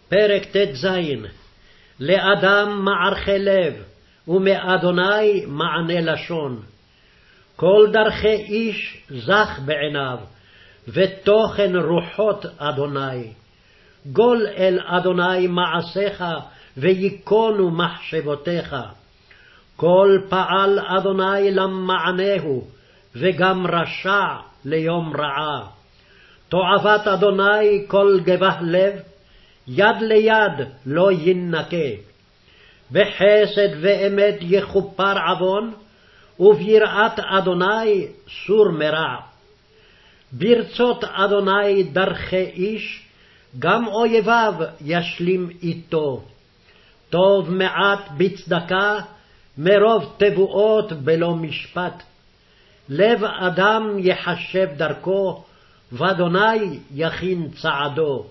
פרק ט"ז. לאדם מערכי לב, ומאדוני מענה לשון. כל דרכי איש זך בעיניו, ותוכן רוחות אדוני. גול אל אדוני מעשיך, וייכונו מחשבותיך. כל פעל אדוני למענהו, וגם רשע ליום רעה. תועבת אדוני כל גבה לב, יד ליד לא ינקה. בחסד ואמת יכופר עוון, וביראת אדוני סור מרע. ברצות אדוני דרכי איש, גם אויביו ישלים איתו. טוב מעט בצדקה, מרוב תבואות בלא משפט. לב אדם יחשב דרכו, ואדוני יכין צעדו.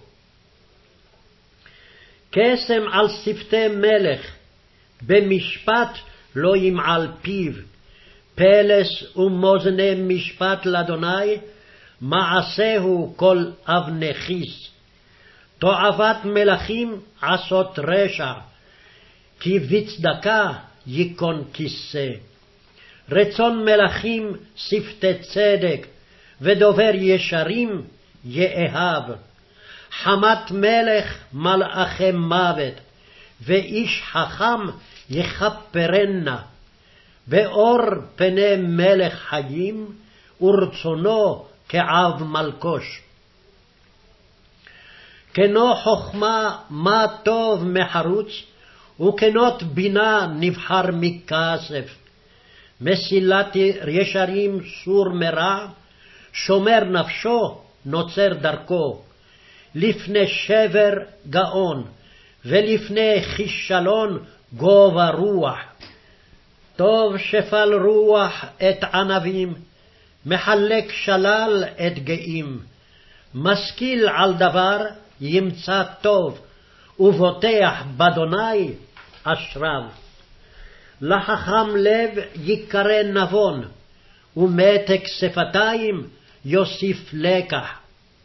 קסם על שפתי מלך, במשפט לא ימעל פיו. פלס ומאזני משפט לאדוני, מעשהו כל אבני כיס. תועבת מלכים עשות רשע, כי בצדקה ייכון כיסא. רצון מלכים שפתי צדק, ודובר ישרים יאהב. חמת מלך מלאכי מוות, ואיש חכם יכפרנה. באור פני מלך חיים, ורצונו כעב מלקוש. כנו חכמה מה טוב מחרוץ, וכנות בינה נבחר מכסף. מסילת ישרים סור מרע, שומר נפשו נוצר דרכו. לפני שבר גאון, ולפני כישלון גובה רוח. טוב שפל רוח את ענבים, מחלק שלל את גאים. משכיל על דבר ימצא טוב, ובוטח באדוני אשריו. לחכם לב יקרא נבון, ומתק שפתיים יוסיף לקח.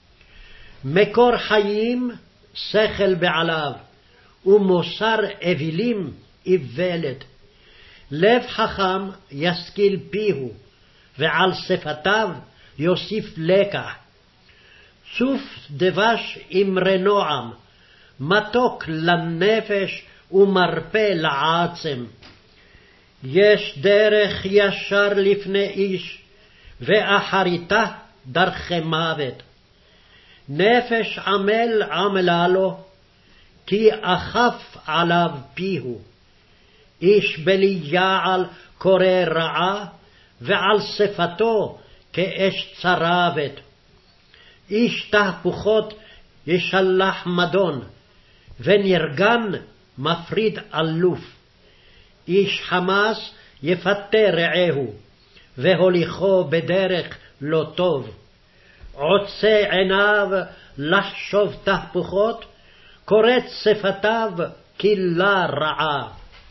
מקור חיים שכל בעליו, ומוסר אווילים איוולת. לב חכם ישכיל פיהו, ועל שפתיו יוסיף לקח. צוף דבש אמרי נועם, מתוק לנפש ומרפא לעצם. יש דרך ישר לפני איש, ואחריתה דרכי מוות. נפש עמל עמלה לו, כי אכף עליו פיהו. איש בלי יעל קורא רעה, ועל שפתו כאש צרבת. איש תהפוכות ישלח מדון, ונרגן מפריד אלוף. איש חמס יפתה רעהו, והוליכו בדרך לא טוב. עוצה עיניו לחשוב תהפוכות, קורץ שפתיו כלה רעה.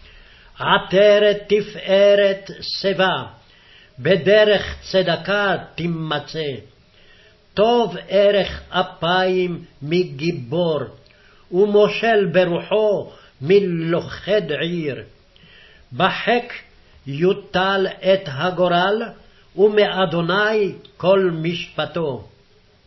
עטרת תפארת שיבה, בדרך צדקה תימצא. טוב ערך אפיים מגיבור, ומושל ברוחו מלוכד עיר. בחק יוטל את הגורל, ומאדוני כל משפטו.